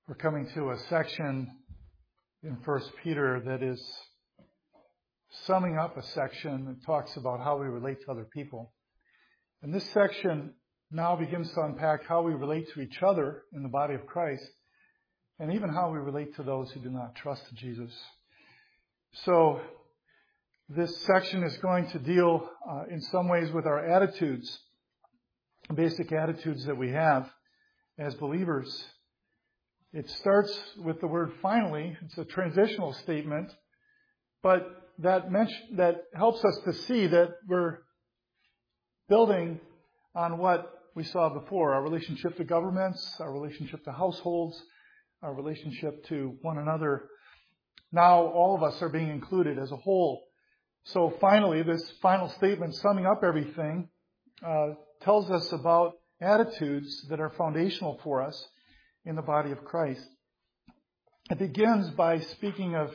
We're coming to a section in 1 Peter that is summing up a section that talks about how we relate to other people. And this section now begins to unpack how we relate to each other in the body of Christ, and even how we relate to those who do not trust Jesus. So this section is going to deal in some ways with our attitudes, basic attitudes that we have as believers. It starts with the word finally. It's a transitional statement, but that helps us to see that we're building on what we saw before, our relationship to governments, our relationship to households, our relationship to one another. Now all of us are being included as a whole. So finally, this final statement summing up everything tells us about attitudes that are foundational for us in the body of Christ. It begins by speaking of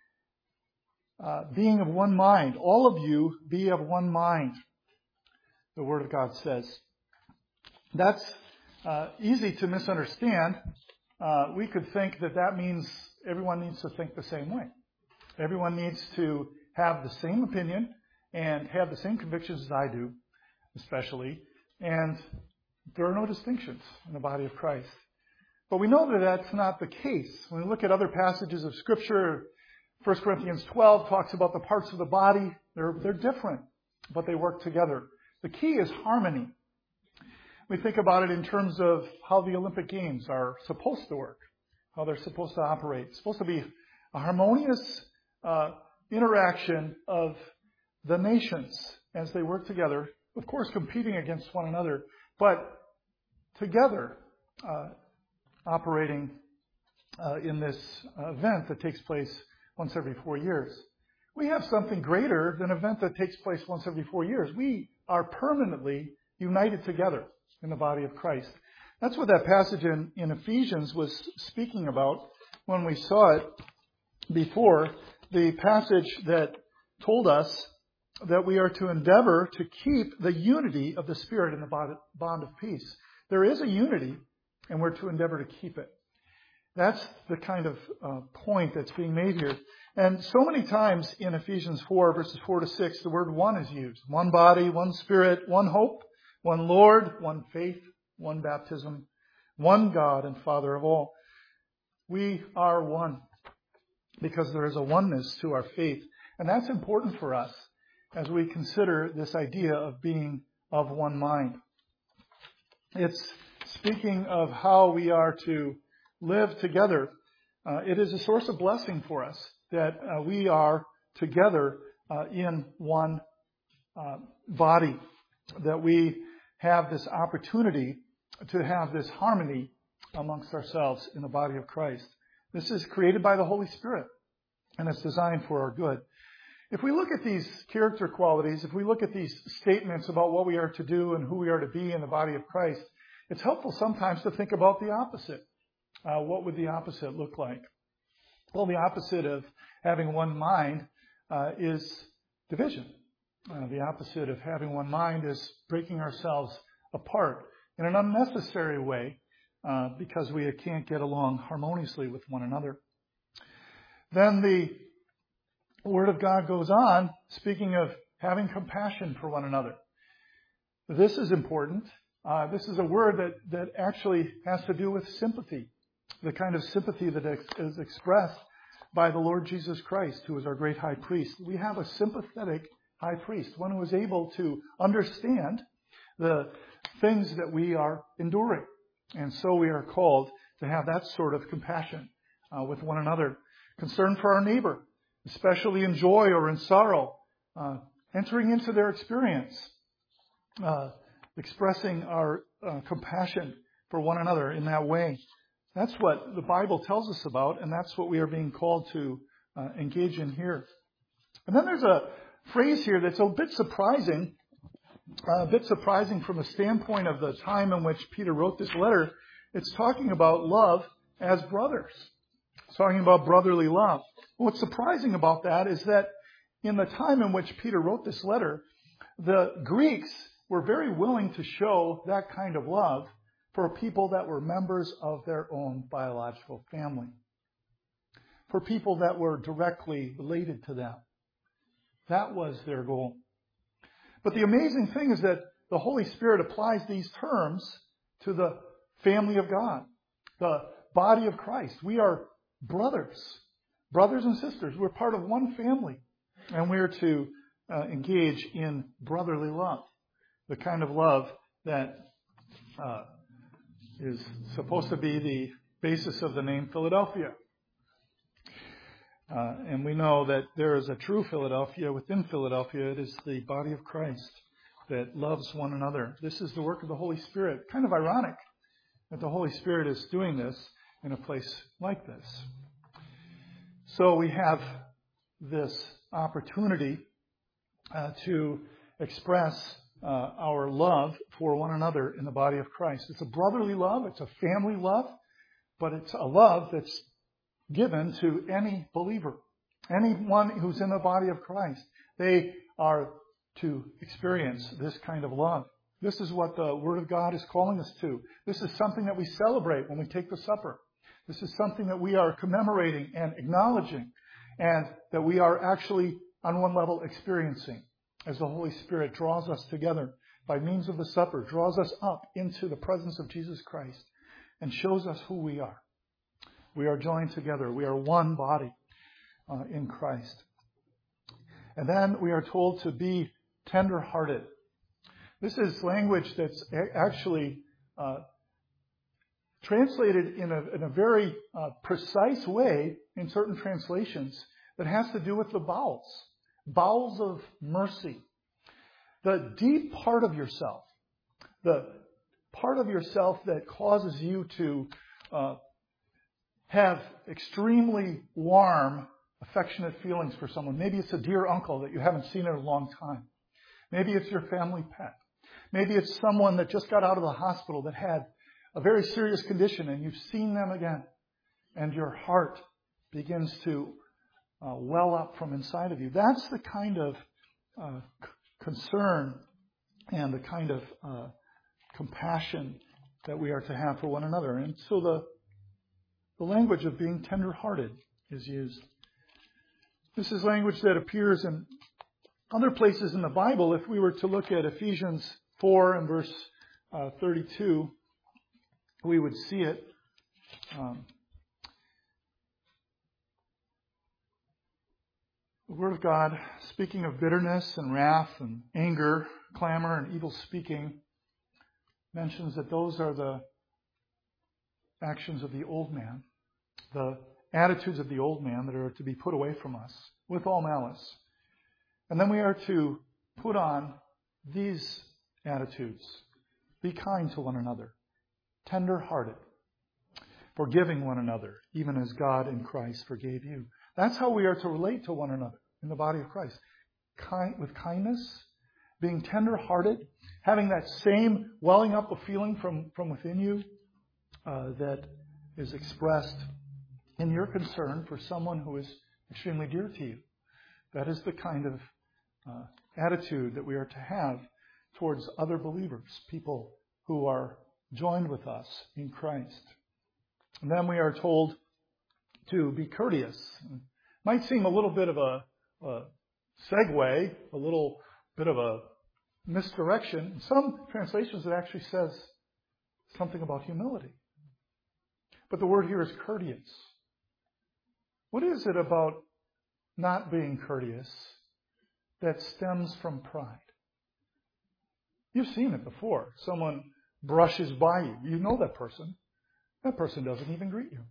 being of one mind. All of you be of one mind, the Word of God says. That's easy to misunderstand. We could think that means everyone needs to think the same way. Everyone needs to have the same opinion and have the same convictions as I do, especially. And there are no distinctions in the body of Christ. But we know that that's not the case. When we look at other passages of Scripture, 1 Corinthians 12 talks about the parts of the body. They're different, but they work together. The key is harmony. We think about it in terms of how the Olympic Games are supposed to work, how they're supposed to operate. It's supposed to be a harmonious interaction of the nations as they work together, of course competing against one another, but together operating in this event that takes place once every 4 years. We have something greater than an event that takes place once every 4 years. We are permanently united together in the body of Christ. That's what that passage in Ephesians was speaking about when we saw it before. The passage that told us that we are to endeavor to keep the unity of the Spirit in the bond of peace. There is a unity, and we're to endeavor to keep it. That's the kind of point that's being made here. And so many times in Ephesians 4, verses 4 to 6, the word one is used. One body, one Spirit, one hope, one Lord, one faith, one baptism, one God and Father of all. We are one because there is a oneness to our faith. And that's important for us as we consider this idea of being of one mind. It's speaking of how we are to live together. It is a source of blessing for us that we are together in one body, that we have this opportunity to have this harmony amongst ourselves in the body of Christ. This is created by the Holy Spirit, and it's designed for our good. If we look at these character qualities, if we look at these statements about what we are to do and who we are to be in the body of Christ, it's helpful sometimes to think about the opposite. What would the opposite look like? Well, the opposite of having one mind is division. The opposite of having one mind is breaking ourselves apart in an unnecessary way because we can't get along harmoniously with one another. Then the Word of God goes on, speaking of having compassion for one another. This is important. This is a word that actually has to do with sympathy, the kind of sympathy that is expressed by the Lord Jesus Christ, who is our great high priest. We have a sympathetic high priest, one who is able to understand the things that we are enduring. And so we are called to have that sort of compassion with one another. Concern for our neighbor, especially in joy or in sorrow, entering into their experience, expressing our compassion for one another in that way. That's what the Bible tells us about, and that's what we are being called to engage in here. And then there's a phrase here that's a bit surprising from the standpoint of the time in which Peter wrote this letter. It's talking about love as brothers. It's talking about brotherly love. What's surprising about that is that in the time in which Peter wrote this letter, the Greeks were very willing to show that kind of love for people that were members of their own biological family, for people that were directly related to them. That was their goal. But the amazing thing is that the Holy Spirit applies these terms to the family of God, the body of Christ. We are brothers and sisters. We're part of one family, and we're to engage in brotherly love, the kind of love that is supposed to be the basis of the name Philadelphia. And we know that there is a true Philadelphia within Philadelphia. It is the body of Christ that loves one another. This is the work of the Holy Spirit. Kind of ironic that the Holy Spirit is doing this in a place like this. So we have this opportunity to express our love for one another in the body of Christ. It's a brotherly love. It's a family love. But it's a love that's given to any believer, anyone who's in the body of Christ. They are to experience this kind of love. This is what the Word of God is calling us to. This is something that we celebrate when we take the supper. This is something that we are commemorating and acknowledging, and that we are actually, on one level, experiencing as the Holy Spirit draws us together by means of the supper, draws us up into the presence of Jesus Christ, and shows us who we are. We are joined together. We are one body in Christ. And then we are told to be tender-hearted. This is language that's actually translated in a very precise way in certain translations that has to do with the bowels of mercy. The deep part of yourself, the part of yourself that causes you to have extremely warm, affectionate feelings for someone. Maybe it's a dear uncle that you haven't seen in a long time. Maybe it's your family pet. Maybe it's someone that just got out of the hospital that had a very serious condition and you've seen them again. And your heart begins to well up from inside of you. That's the kind of concern and the kind of compassion that we are to have for one another. And so the language of being tender-hearted is used. This is language that appears in other places in the Bible. If we were to look at Ephesians 4 and verse 32, we would see it. The Word of God, speaking of bitterness and wrath and anger, clamor and evil speaking, mentions that those are the actions of the old man, the attitudes of the old man that are to be put away from us with all malice. And then we are to put on these attitudes. Be kind to one another, tender-hearted, forgiving one another, even as God in Christ forgave you. That's how we are to relate to one another in the body of Christ. With kindness, being tender-hearted, having that same welling up of feeling from within you that is expressed in your concern for someone who is extremely dear to you. That is the kind of attitude that we are to have towards other believers, people who are joined with us in Christ. And then we are told to be courteous. It might seem a little bit of a segue, a little bit of a misdirection. In some translations, it actually says something about humility. But the word here is courteous. What is it about not being courteous that stems from pride? You've seen it before. Someone brushes by you. You know that person. That person doesn't even greet you.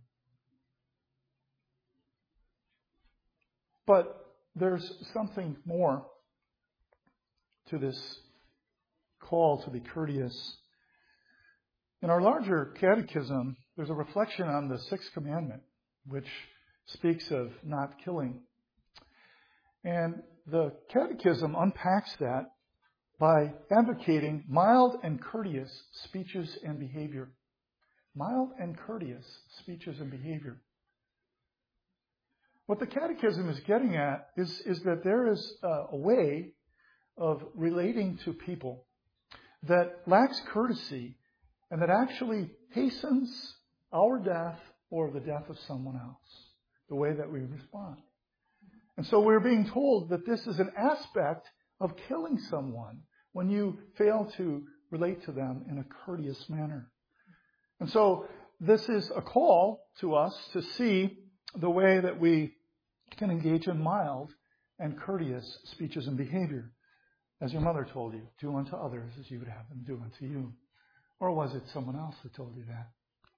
But there's something more to this call to be courteous. In our larger catechism, there's a reflection on the sixth commandment, which speaks of not killing. And the catechism unpacks that by advocating mild and courteous speeches and behavior. Mild and courteous speeches and behavior. What the catechism is getting at is that there is a way of relating to people that lacks courtesy and that actually hastens our death or the death of someone else, the way that we respond. And so we're being told that this is an aspect of killing someone when you fail to relate to them in a courteous manner. And so this is a call to us to see the way that we can engage in mild and courteous speeches and behavior. As your mother told you, do unto others as you would have them do unto you. Or was it someone else that told you that?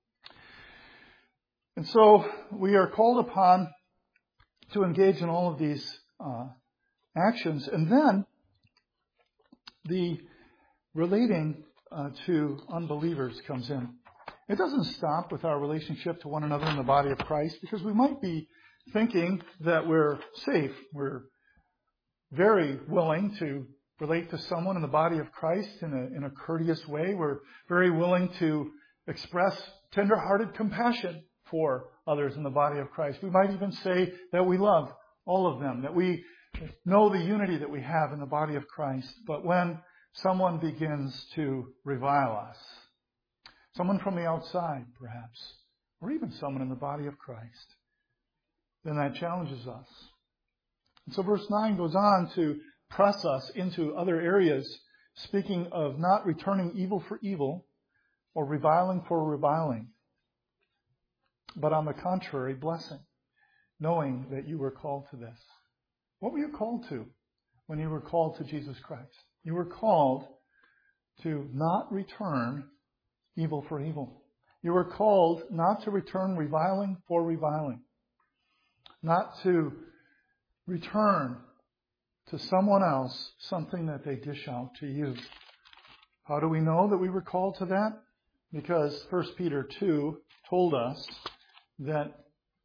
And so we are called upon to engage in all of these actions. And then the relating to unbelievers comes in. It doesn't stop with our relationship to one another in the body of Christ, because we might be thinking that we're safe. We're very willing to relate to someone in the body of Christ in a courteous way. We're very willing to express tender-hearted compassion for others in the body of Christ. We might even say that we love all of them, that we know the unity that we have in the body of Christ. But when someone begins to revile us, someone from the outside perhaps, or even someone in the body of Christ, then that challenges us. And so verse 9 goes on to press us into other areas, speaking of not returning evil for evil or reviling for reviling, but on the contrary, blessing, knowing that you were called to this. What were you called to when you were called to Jesus Christ? You were called to not return evil for evil. You were called not to return reviling for reviling, not to return to someone else something that they dish out to you. How do we know that we were called to that? Because 1 Peter 2 told us that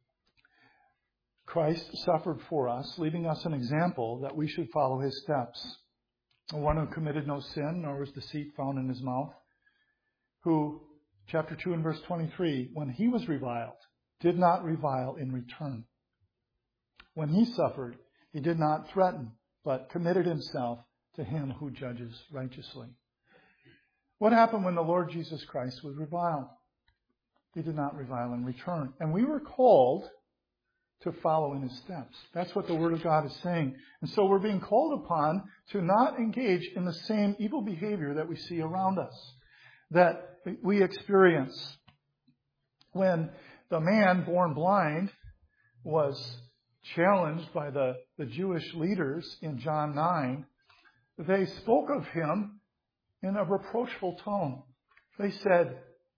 Christ suffered for us, leaving us an example that we should follow his steps. One who committed no sin, nor was deceit found in his mouth, who, chapter 2 and verse 23, when he was reviled, did not revile in return. When he suffered, he did not threaten, but committed himself to him who judges righteously. What happened when the Lord Jesus Christ was reviled? He did not revile in return. And we were called to follow in his steps. That's what the Word of God is saying. And so we're being called upon to not engage in the same evil behavior that we see around us, that we experience. When the man born blind was challenged by the Jewish leaders in John 9, they spoke of him in a reproachful tone. They said,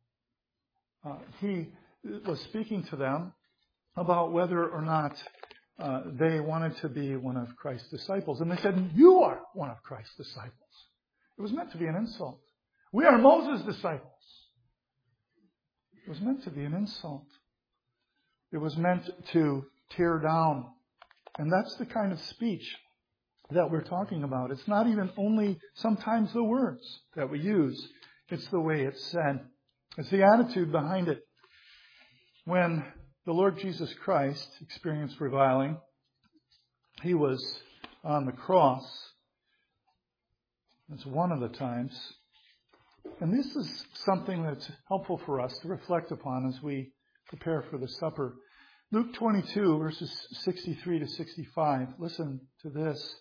he was speaking to them about whether or not they wanted to be one of Christ's disciples. And they said, you are one of Christ's disciples. It was meant to be an insult. We are Moses' disciples. It was meant to be an insult. It was meant to tear down. And that's the kind of speech that we're talking about. It's not even only sometimes the words that we use. It's the way it's said. It's the attitude behind it. When the Lord Jesus Christ experienced reviling, he was on the cross. That's one of the times. And this is something that's helpful for us to reflect upon as we prepare for the supper. Luke 22, verses 63 to 65. Listen to this.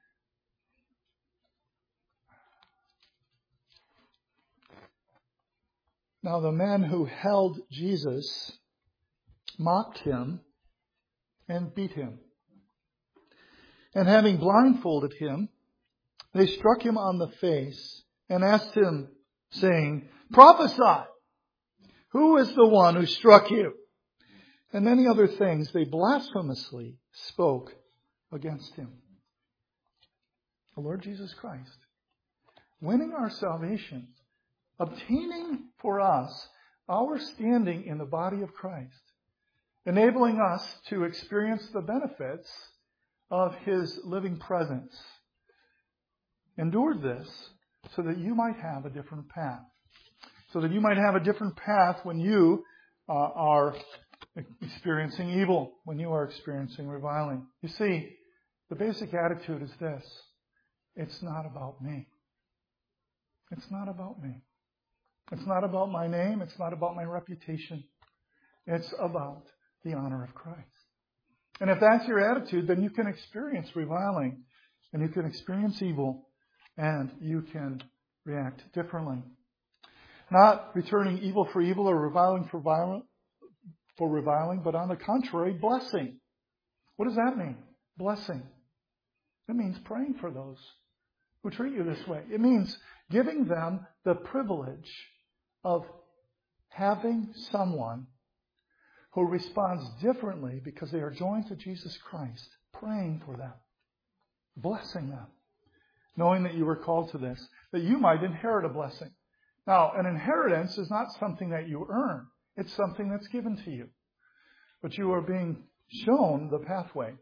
Now the men who held Jesus mocked him and beat him. And having blindfolded him, they struck him on the face and asked him, saying, prophesy! Who is the one who struck you? And many other things they blasphemously spoke against him. The Lord Jesus Christ, winning our salvation, obtaining for us our standing in the body of Christ, enabling us to experience the benefits of his living presence, endured this so that you might have a different path. So that you might have a different path when you are experiencing evil, when you are experiencing reviling. You see, the basic attitude is this. It's not about me. It's not about me. It's not about my name. It's not about my reputation. It's about the honor of Christ. And if that's your attitude, then you can experience reviling and you can experience evil and you can react differently. Not returning evil for evil or reviling for reviling, but on the contrary, blessing. What does that mean? Blessing. It means praying for those who treat you this way. It means giving them the privilege of having someone who responds differently because they are joined to Jesus Christ, praying for them, blessing them, knowing that you were called to this, that you might inherit a blessing. Now, an inheritance is not something that you earn. It's something that's given to you. But you are being shown the pathway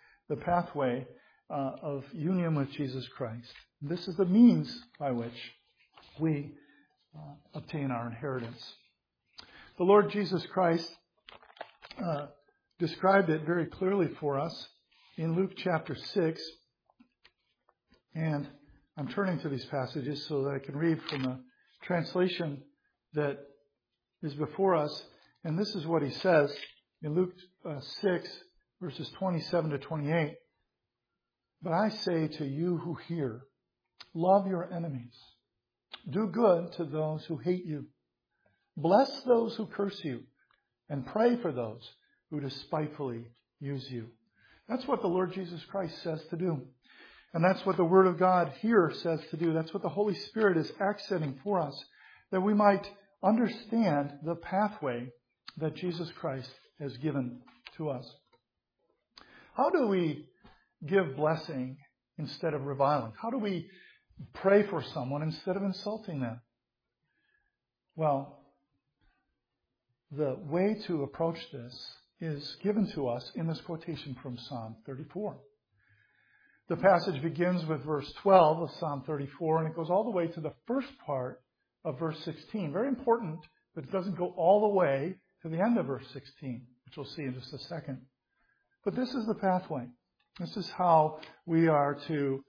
of union with Jesus Christ. This is the means by which we obtain our inheritance. The Lord Jesus Christ described it very clearly for us in Luke chapter 6. And I'm turning to these passages so that I can read from a translation that is before us. And this is what he says in Luke 6, verses 27 to 28. But I say to you who hear, love your enemies. Do good to those who hate you. Bless those who curse you. And pray for those who despitefully use you. That's what the Lord Jesus Christ says to do. And that's what the Word of God here says to do. That's what the Holy Spirit is accenting for us, that we might understand the pathway that Jesus Christ has given to us. How do we give blessing instead of reviling? How do we pray for someone instead of insulting them? Well, the way to approach this is given to us in this quotation from Psalm 34. The passage begins with verse 12 of Psalm 34, and it goes all the way to the first part of verse 16. Very important, but it doesn't go all the way to the end of verse 16, which we'll see in just a second. But this is the pathway. This is how we are to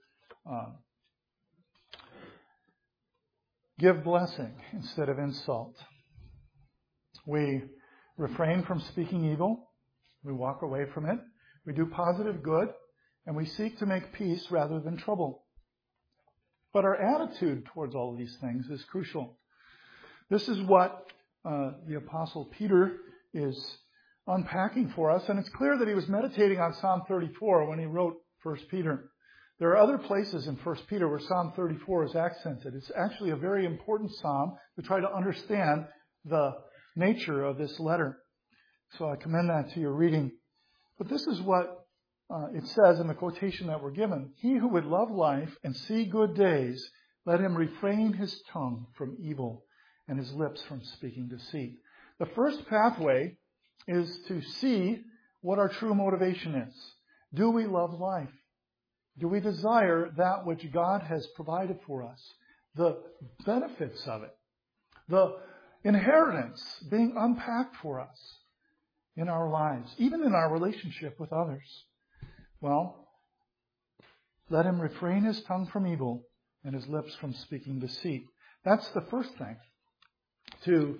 give blessing instead of insult. We refrain from speaking evil. We walk away from it. We do positive good. And we seek to make peace rather than trouble. But our attitude towards all of these things is crucial. This is what the Apostle Peter is unpacking for us. And it's clear that he was meditating on Psalm 34 when he wrote 1 Peter. There are other places in 1 Peter where Psalm 34 is accented. It's actually a very important psalm to try to understand the nature of this letter. So I commend that to your reading. But this is what it says in the quotation that we're given. He who would love life and see good days, let him refrain his tongue from evil and his lips from speaking deceit. The first pathway is to see what our true motivation is. Do we love life? Do we desire that which God has provided for us? The benefits of it. The inheritance being unpacked for us in our lives, even in our relationship with others. Well, let him refrain his tongue from evil and his lips from speaking deceit. That's the first thing. To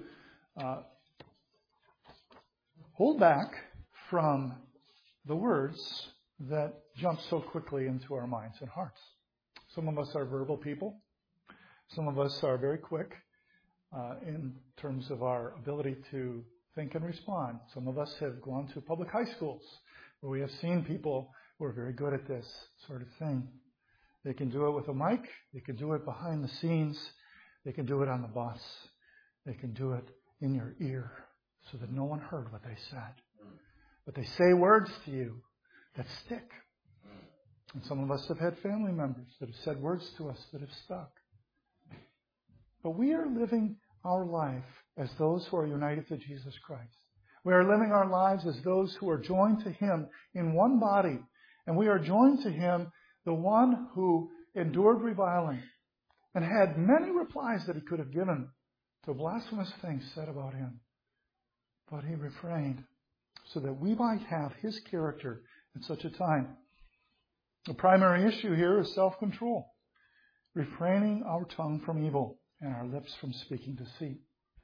hold back from the words that jump so quickly into our minds and hearts. Some of us are verbal people. Some of us are very quick in terms of our ability to think and respond. Some of us have gone to public high schools where we have seen people who are very good at this sort of thing. They can do it with a mic. They can do it behind the scenes. They can do it on the bus. They can do it in your ear so that no one heard what they said. But they say words to you that stick. And some of us have had family members that have said words to us that have stuck. But we are living our life as those who are united to Jesus Christ. We are living our lives as those who are joined to Him in one body. And we are joined to Him, the one who endured reviling and had many replies that He could have given to blasphemous things said about Him. But He refrained so that we might have His character at such a time. The primary issue here is self-control, refraining our tongue from evil and our lips from speaking deceit.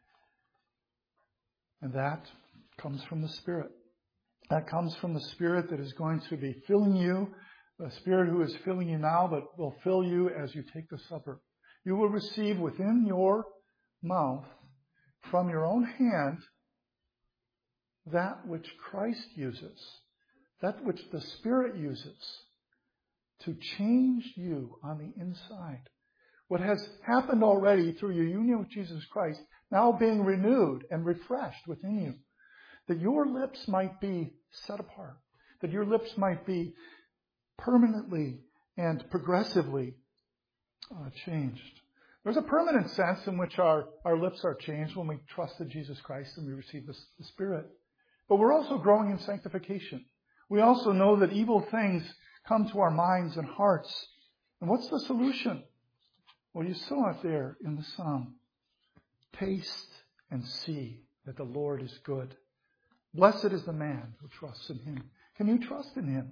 And that comes from the Spirit. That comes from the Spirit that is going to be filling you, the Spirit who is filling you now, but will fill you as you take the supper. You will receive within your mouth, from your own hand, that which Christ uses, that which the Spirit uses to change you on the inside. What has happened already through your union with Jesus Christ, now being renewed and refreshed within you, that your lips might be set apart, that your lips might be permanently and progressively changed. There's a permanent sense in which our lips are changed when we trust in Jesus Christ and we receive the Spirit. But we're also growing in sanctification. We also know that evil things come to our minds and hearts. And what's the solution? Well, you saw it there in the psalm. Taste and see that the Lord is good. Blessed is the man who trusts in Him. Can you trust in Him?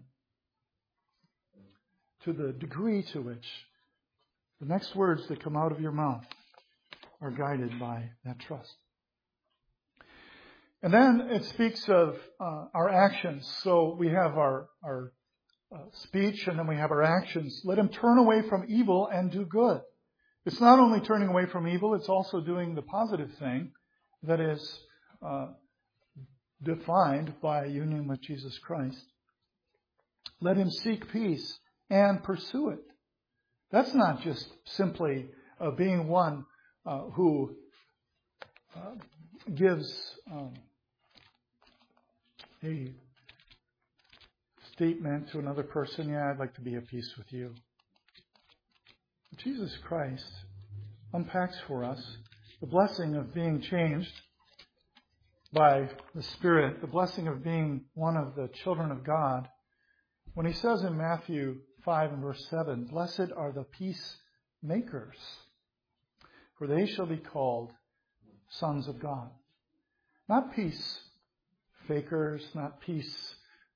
To the degree to which the next words that come out of your mouth are guided by that trust. And then it speaks of our actions. So we have our speech and then we have our actions. Let him turn away from evil and do good. It's not only turning away from evil, it's also doing the positive thing that is defined by union with Jesus Christ. Let him seek peace and pursue it. That's not just simply being one who gives a statement to another person, yeah, I'd like to be at peace with you. Jesus Christ unpacks for us the blessing of being changed by the Spirit, the blessing of being one of the children of God, when he says in Matthew 5 and verse 7, blessed are the peacemakers, for they shall be called sons of God. Not peace fakers, not peace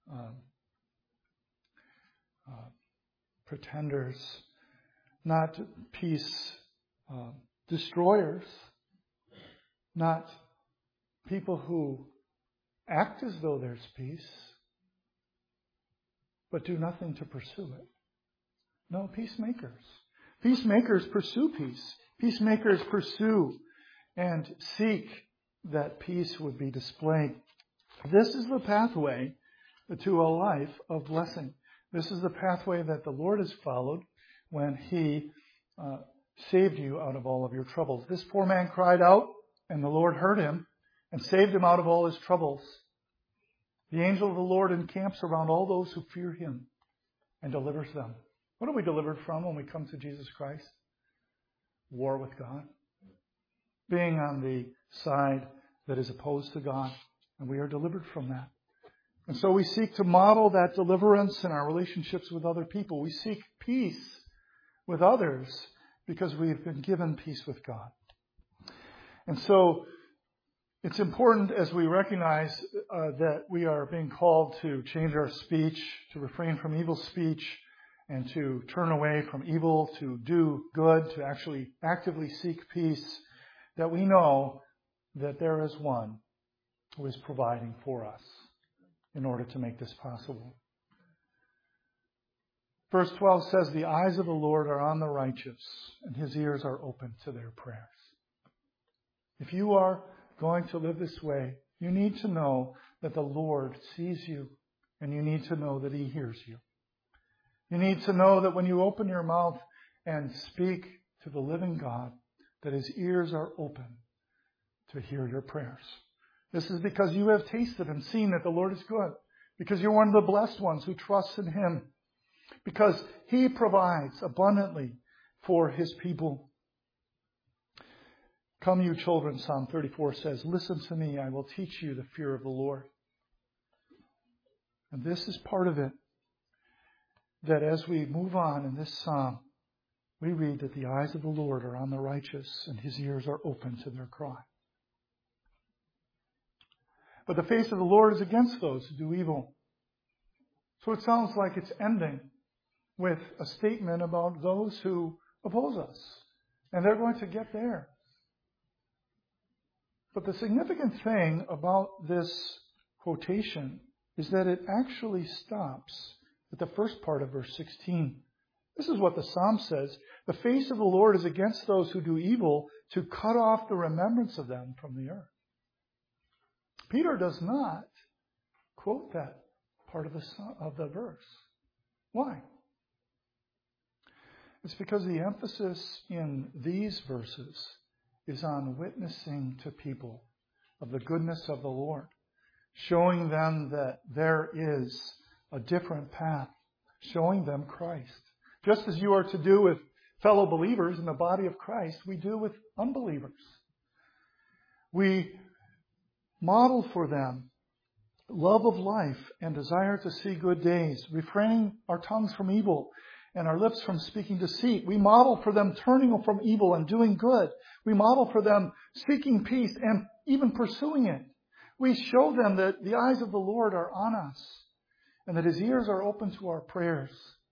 pretenders, not peace destroyers, not people who act as though there's peace, but do nothing to pursue it. No, peacemakers. Peacemakers pursue peace. Peacemakers pursue and seek that peace would be displayed. This is the pathway to a life of blessing. This is the pathway that the Lord has followed when He saved you out of all of your troubles. This poor man cried out, and the Lord heard him and saved him out of all his troubles. The angel of the Lord encamps around all those who fear Him and delivers them. What are we delivered from when we come to Jesus Christ? War with God. Being on the side that is opposed to God. And we are delivered from that. And so we seek to model that deliverance in our relationships with other people. We seek peace with others because we have been given peace with God. And so it's important as we recognize that we are being called to change our speech, to refrain from evil speech, and to turn away from evil, to do good, to actually actively seek peace, that we know that there is one who is providing for us in order to make this possible. Verse 12 says, the eyes of the Lord are on the righteous, and His ears are open to their prayers. If you are going to live this way, you need to know that the Lord sees you, and you need to know that He hears you. You need to know that when you open your mouth and speak to the living God, that His ears are open to hear your prayers. This is because you have tasted and seen that the Lord is good. Because you're one of the blessed ones who trusts in Him. Because He provides abundantly for His people. Come, you children, Psalm 34 says, listen to me, I will teach you the fear of the Lord. And this is part of it. That as we move on in this psalm, we read that the eyes of the Lord are on the righteous and His ears are open to their cry. But the face of the Lord is against those who do evil. So it sounds like it's ending with a statement about those who oppose us, And they're going to get there. But the significant thing about this quotation is that it actually stops at the first part of verse 16. This is what the Psalm says. The face of the Lord is against those who do evil, to cut off the remembrance of them from the earth. Peter does not quote that part of the verse. Why? It's because the emphasis in these verses is on witnessing to people of the goodness of the Lord, showing them that there is a different path, showing them Christ. Just as you are to do with fellow believers in the body of Christ, we do with unbelievers. We model for them love of life and desire to see good days, refraining our tongues from evil and our lips from speaking deceit. We model for them turning from evil and doing good. We model for them seeking peace and even pursuing it. We show them that the eyes of the Lord are on us and that His ears are open to our prayers,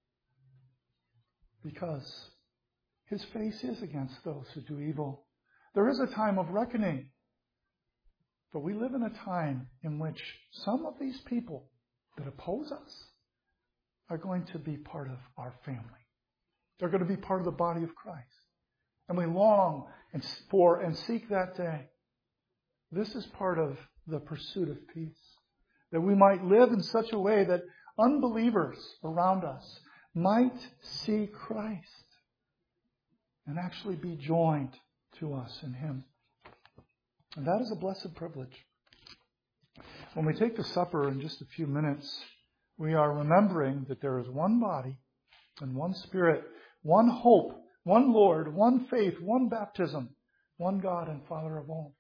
because His face is against those who do evil. There is a time of reckoning, but we live in a time in which some of these people that oppose us are going to be part of our family. They're going to be part of the body of Christ. And we long for and seek that day. This is part of the pursuit of peace, that we might live in such a way that unbelievers around us might see Christ and actually be joined to us in Him. And that is a blessed privilege. When we take the supper in just a few minutes, we are remembering that there is one body and one Spirit, one hope, one Lord, one faith, one baptism, one God and Father of all.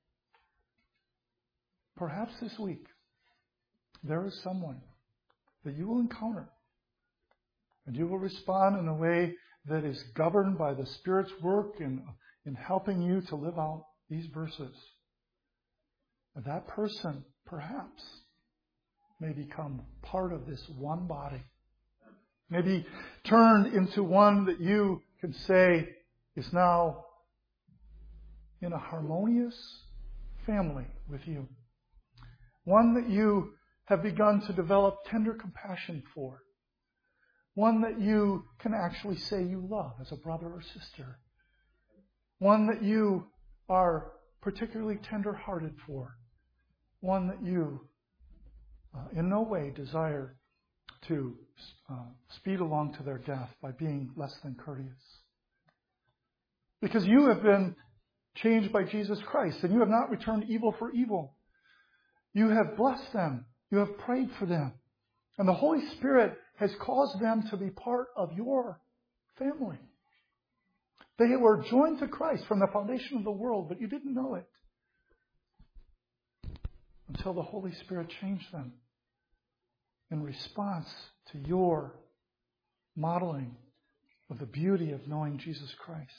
Perhaps this week there is someone that you will encounter, and you will respond in a way that is governed by the Spirit's work in helping you to live out these verses. And that person, perhaps, may become part of this one body. Maybe turned into one that you can say is now in a harmonious family with you. One that you have begun to develop tender compassion for. One that you can actually say you love as a brother or sister. One that you are particularly tender-hearted for. One that you in no way desire to speed along to their death by being less than courteous. Because you have been changed by Jesus Christ, and you have not returned evil for evil. You have blessed them. You have prayed for them. And the Holy Spirit has caused them to be part of your family. They were joined to Christ from the foundation of the world, but you didn't know it until the Holy Spirit changed them in response to your modeling of the beauty of knowing Jesus Christ.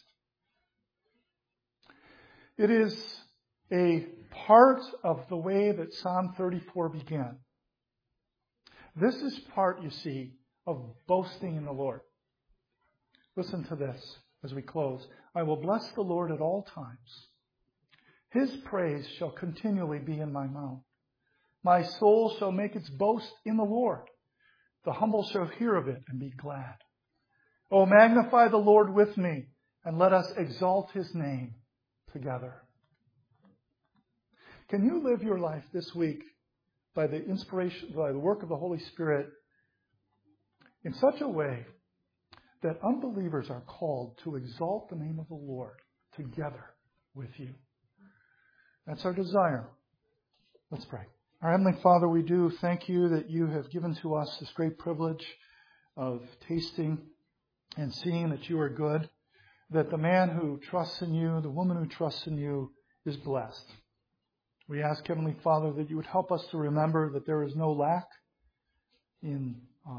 It is a part of the way that Psalm 34 began. This is part, you see, of boasting in the Lord. Listen to this as we close. I will bless the Lord at all times. His praise shall continually be in my mouth. My soul shall make its boast in the Lord. The humble shall hear of it and be glad. Oh, magnify the Lord with me, and let us exalt His name together. Can you live your life this week by the inspiration, by the work of the Holy Spirit in such a way that unbelievers are called to exalt the name of the Lord together with you? That's our desire. Let's pray. Our Heavenly Father, we do thank you that you have given to us this great privilege of tasting and seeing that you are good, that the man who trusts in you, the woman who trusts in you is blessed. We ask, Heavenly Father, that you would help us to remember that there is no lack in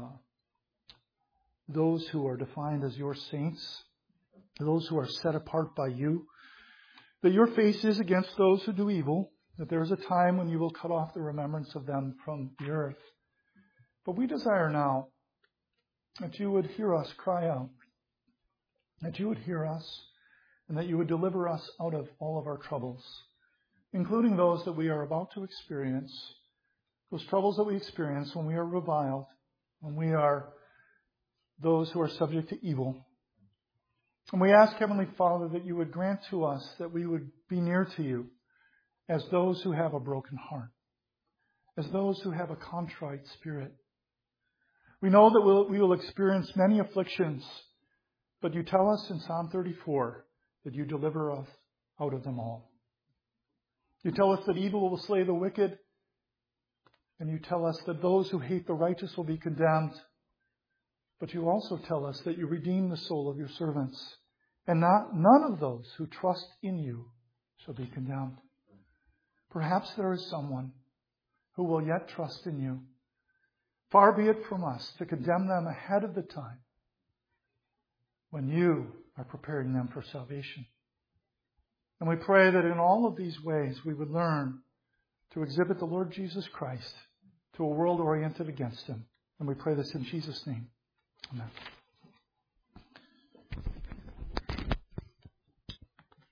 those who are defined as your saints, those who are set apart by you, that your face is against those who do evil, that there is a time when you will cut off the remembrance of them from the earth. But we desire now that you would hear us cry out, that you would hear us, and that you would deliver us out of all of our troubles, including those that we are about to experience, those troubles that we experience when we are reviled, when we are those who are subject to evil. And we ask, Heavenly Father, that you would grant to us that we would be near to you as those who have a broken heart, as those who have a contrite spirit. We know that we will experience many afflictions, but you tell us in Psalm 34 that you deliver us out of them all. You tell us that evil will slay the wicked, and you tell us that those who hate the righteous will be condemned. But you also tell us that you redeem the soul of your servants, and none of those who trust in you shall be condemned. Perhaps there is someone who will yet trust in you. Far be it from us to condemn them ahead of the time when you are preparing them for salvation. And we pray that in all of these ways we would learn to exhibit the Lord Jesus Christ to a world oriented against him. And we pray this in Jesus' name. Amen.